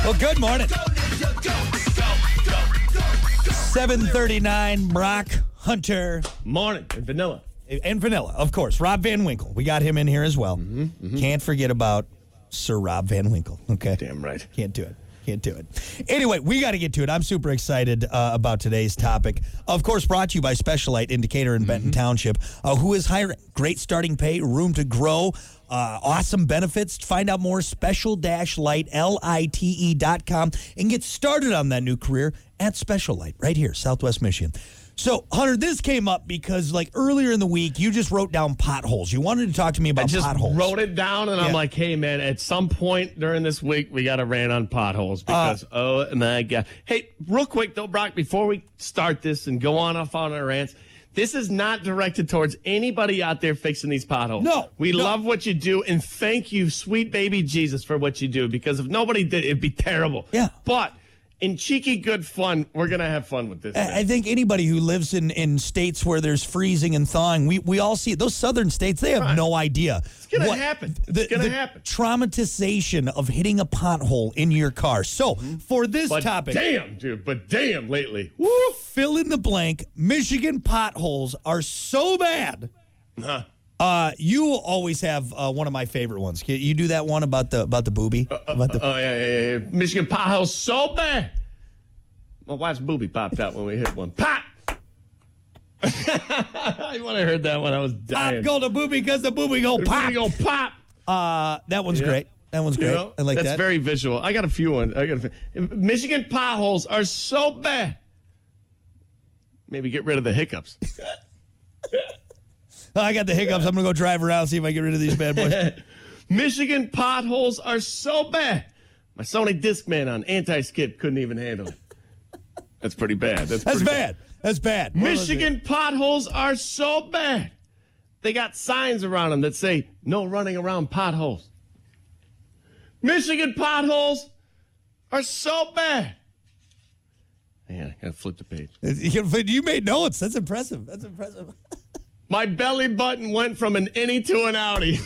Well, good morning. 7:39, Brock Hunter. Morning. And vanilla. And vanilla, of course. Rob Van Winkle. We got him in here as well. Can't forget about Sir Rob Van Winkle. Okay. Damn right. Can't do it. Anyway, we got to get to it. I'm super excited about today's topic. Of course, brought to you by Special Light Indicator in Benton Township, who is hiring. Great starting pay, room to grow, awesome benefits. Find out more, special-light.com, and get started on that new career at Special Light right here, Southwest Michigan. So, Hunter, this came up because, earlier in the week, you just wrote down potholes. You wanted to talk to me about potholes. I just wrote it down, and I'm like, hey, man, at some point during this week, we got to rant on potholes because, oh, my God. Hey, real quick, though, Brock, before we start this and go off on our rants, this is not directed towards anybody out there fixing these potholes. No. We love what you do, and thank you, sweet baby Jesus, for what you do, because if nobody did, it'd be terrible. Yeah. But in cheeky good fun, we're going to have fun with this. I think anybody who lives in states where there's freezing and thawing, we all see it. Those southern states, they have no idea. It's going to happen. It's going to happen. Traumatization of hitting a pothole in your car. So, for this topic. Damn, lately. Woo, fill in the blank. Michigan potholes are so bad. You always have one of my favorite ones. Can you do that one about the booby? Yeah. Michigan potholes so bad. My wife's booby popped out when we hit one. Pop! When I heard that one, I was dying. Pop go to booby because the booby go pop. Booby go pop. That one's great. That one's great. I like that. That's very visual. I got a few ones. Michigan potholes are so bad. Maybe get rid of the hiccups. I got the hiccups. I'm going to go drive around and see if I get rid of these bad boys. Michigan potholes are so bad. My Sony Discman on anti-skid couldn't even handle it. That's pretty bad. That's bad. That's bad. Michigan potholes are so bad. They got signs around them that say, no running around potholes. Michigan potholes are so bad. Man, I got to flip the page. You made notes. That's impressive. My belly button went from an innie to an outie.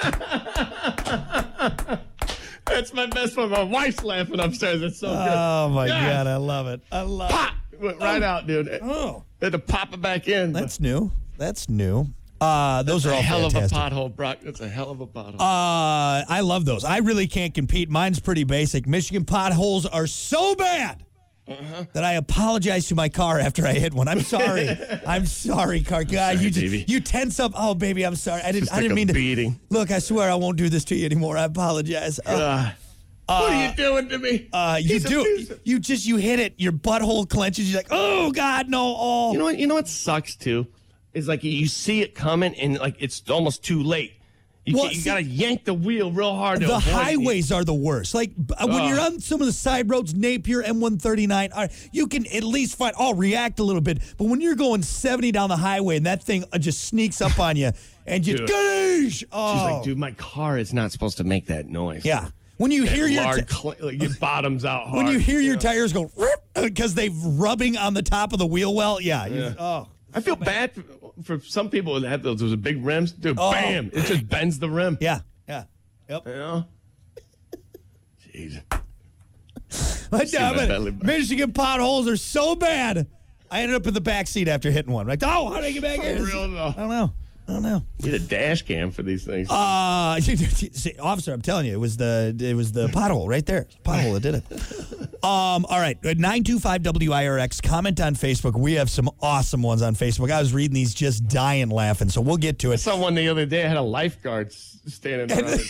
That's my best one. My wife's laughing upstairs. It's so good. Oh, my God. I love it. Pop! Went right out, dude. Had to pop it back in. That's new. Those are all hell fantastic. of a pothole, Brock. That's a hell of a pothole. I love those. I really can't compete. Mine's pretty basic. Michigan potholes are so bad that I apologize to my car after I hit one. I'm sorry. I'm sorry, car guy. You tense up. Oh, baby, I'm sorry. I didn't mean to. Beating. Look, I swear I won't do this to you anymore. I apologize. What are you doing to me? You hit it. Your butthole clenches. You're like, oh God, no. Oh. You know what sucks too? Is you see it coming and it's almost too late. You got to yank the wheel real hard. The highways are the worst. When you're on some of the side roads, Napier, M139, you can at least react a little bit. But when you're going 70 down the highway and that thing just sneaks up on you and you, She's like, dude, my car is not supposed to make that noise. Yeah. When you hear your bottoms out hard. When you hear your tires go because they're rubbing on the top of the wheel well, I feel bad for some people that have those big rims. Dude, bam! It just bends the rim. Yeah. Yep. Jeez. Michigan potholes are so bad. I ended up in the back seat after hitting one. Like, how did I get back here? Real, I don't know. You need a dash cam for these things. Officer, I'm telling you, it was the pothole right there. Pothole that did it. All right, 925 WIRX. Comment on Facebook. We have some awesome ones on Facebook. I was reading these, just dying laughing. So we'll get to it. I saw one the other day. I had a lifeguard standing around it.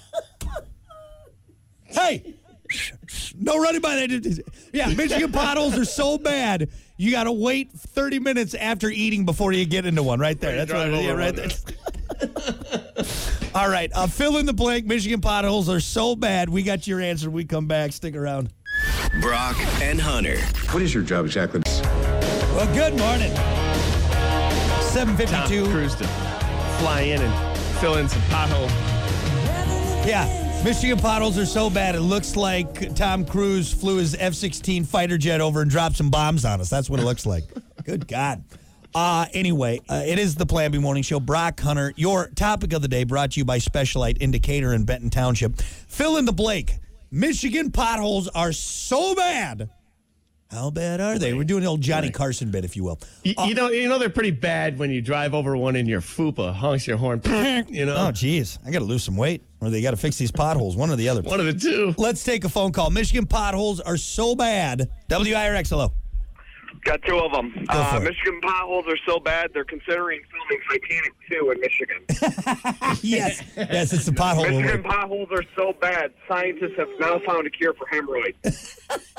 Hey, no running by that. Yeah, Michigan potholes are so bad. You got to wait 30 minutes after eating before you get into one. Right there. That's right there. All right. Fill in the blank. Michigan potholes are so bad. We got your answer. We come back. Stick around. Brock and Hunter. What is your job exactly? Well, good morning. 7:52. Tom Cruise to fly in and fill in some potholes. Yeah. Michigan potholes are so bad, it looks like Tom Cruise flew his F-16 fighter jet over and dropped some bombs on us. That's what it looks like. Good God. Anyway, it is the Plan B Morning Show. Brock, Hunter, your topic of the day brought to you by Special Light Indicator in Benton Township. Fill in the blank. Michigan potholes are so bad. How bad are they? We're doing the old Johnny Carson bit, if you will. You know they're pretty bad when you drive over one in your fupa, honks your horn. You know. Oh, geez. I got to lose some weight, or they got to fix these potholes. One or the other. One of the two. Let's take a phone call. Michigan potholes are so bad. WIRX, hello. Got two of them. Go for it. Michigan potholes are so bad, they're considering filming Titanic 2 in Michigan. Yes, it's the pothole. Michigan potholes are so bad, scientists have now found a cure for hemorrhoids.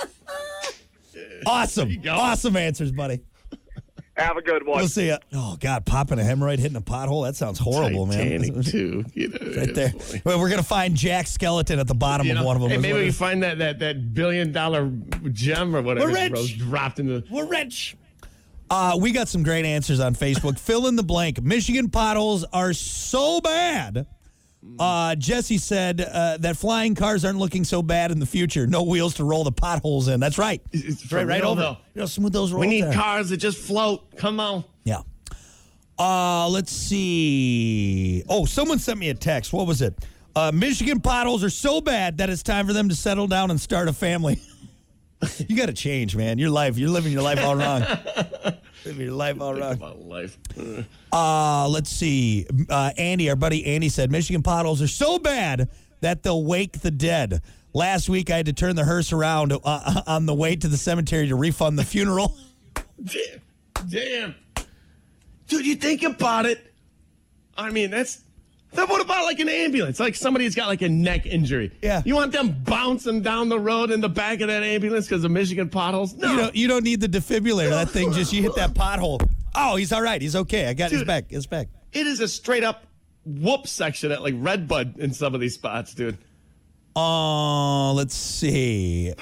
Awesome answers, buddy. Have a good one. We'll see ya. Oh, God, popping a hemorrhoid, hitting a pothole? That sounds horrible, Titanic man. 2. Right there. Well, we're going to find Jack's skeleton at the bottom of one of them. Hey, maybe we can find that $1 billion gem or whatever. We're rich. Dropped into We're rich. We got some great answers on Facebook. Fill in the blank. Michigan potholes are so bad. Jesse said that flying cars aren't looking so bad in the future. No wheels to roll the potholes in. That's right. It's right over. Smooth those rolls. We need there. cars that just float. Come on. Yeah. Let's see. Oh, someone sent me a text. What was it? Michigan potholes are so bad that it's time for them to settle down and start a family. You got to change, man. You're living your life all wrong. Living your life all wrong. About life. Let's see. Andy, our buddy Andy said Michigan potholes are so bad that they'll wake the dead. Last week, I had to turn the hearse around on the way to the cemetery to refund the funeral. Damn. Dude, you think about it. I mean, what about like an ambulance? Like somebody's got like a neck injury. Yeah. You want them bouncing down the road in the back of that ambulance because of Michigan potholes? No. You don't need the defibrillator. That thing you hit that pothole. Oh, he's all right. He's okay. I got his back. His back. It is a straight up whoop section at like Redbud in some of these spots, dude. Let's see.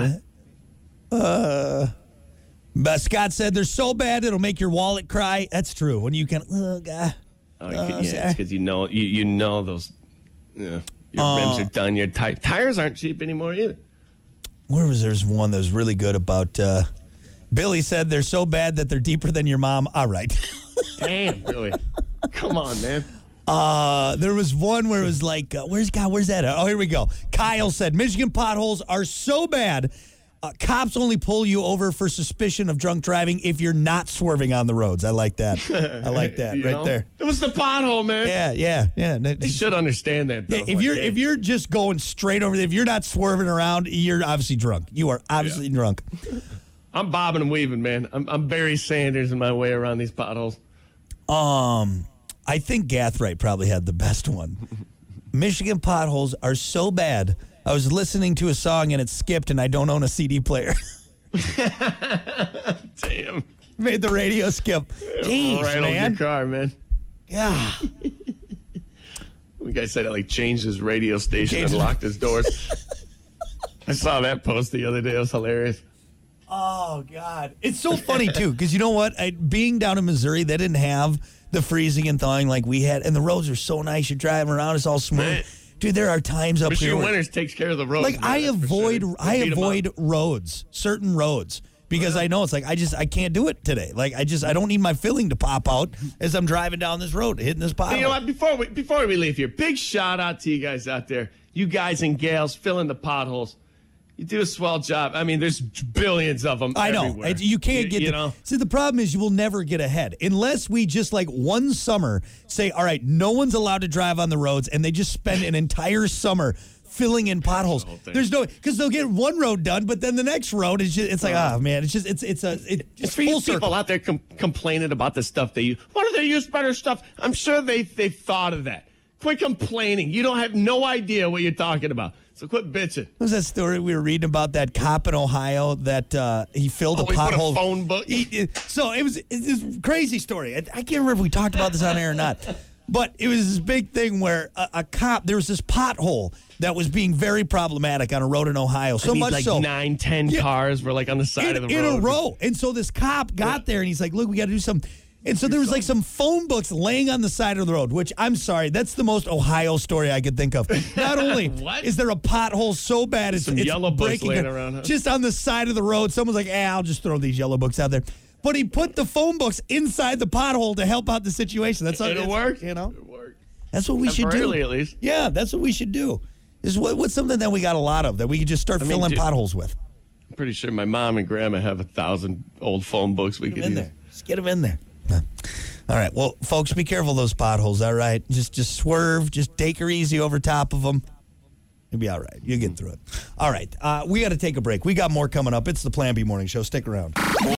But Scott said they're so bad it'll make your wallet cry. That's true. When you can, God. It's because you know those. Your rims are done. Your tires aren't cheap anymore either. There's one that was really good about. Billy said they're so bad that they're deeper than your mom. All right. Damn, Billy. Come on, man. There was one where it was like, where's that at? Oh, here we go. Kyle said Michigan potholes are so bad. Cops only pull you over for suspicion of drunk driving if you're not swerving on the roads. I like that. I like that right there. It was the pothole, man. Yeah. They should understand that, though. Yeah, if you're just going straight over there, if you're not swerving around, you're obviously drunk. You are obviously drunk. I'm bobbing and weaving, man. I'm Barry Sanders in my way around these potholes. I think Gathright probably had the best one. Michigan potholes are so bad. I was listening to a song and it skipped, and I don't own a CD player. Damn. Made the radio skip. Jeez, right man. on your car, man. Yeah. The guy said he changed his radio station and locked his doors. I saw that post the other day. It was hilarious. Oh, God. It's so funny, too, because you know what? Being down in Missouri, they didn't have the freezing and thawing like we had, and the roads are so nice. You're driving around, it's all smooth. Man. Dude, there are times up Michigan here where Winters takes care of the roads. Like, I avoid roads, certain roads, because I know it's like, I can't do it today. Like, I don't need my filling to pop out as I'm driving down this road, hitting this pothole. You know what? Before we leave here, big shout out to you guys out there. You guys and gals filling the potholes. You do a swell job. I mean, there's billions of them. I know. Everywhere. You can't get. See, the problem is you will never get ahead unless we just like one summer say, all right, no one's allowed to drive on the roads, and they just spend an entire summer filling in potholes. There's no, because they'll get one road done, but then the next road is just, it's like, man, it's for you people out there complaining about the stuff they use. Why don't they use better stuff? I'm sure they thought of that. Quit complaining. You don't have no idea what you're talking about. So quit bitching. What was that story we were reading about that cop in Ohio that he filled a pothole? Put a phone book. So it's this crazy story. I can't remember if we talked about this on air or not. But it was this big thing where a cop, there was this pothole that was being very problematic on a road in Ohio. So much like so 9-10 cars were like on the side of the road. In a row. And so this cop got there and he's like, look, we got to do something. And so there was like some phone books laying on the side of the road, which I'm sorry, that's the most Ohio story I could think of. Not only is there a pothole so bad, it's yellow books breaking laying around, huh? Just on the side of the road. Someone's like, I'll just throw these yellow books out there. But he put the phone books inside the pothole to help out the situation. That's how it'll work. You know, it'll work. That's what we should do. At least. Yeah, that's what we should do. What's something that we got a lot of that we could just start filling potholes with? I'm pretty sure my mom and grandma have 1,000 old phone books we could use. There. Just get them in there. All right. Well, folks, be careful of those potholes, all right? Just swerve. Just take her easy over top of them. You'll be all right. You'll get through it. All right. We got to take a break. We got more coming up. It's the Plan B Morning Show. Stick around.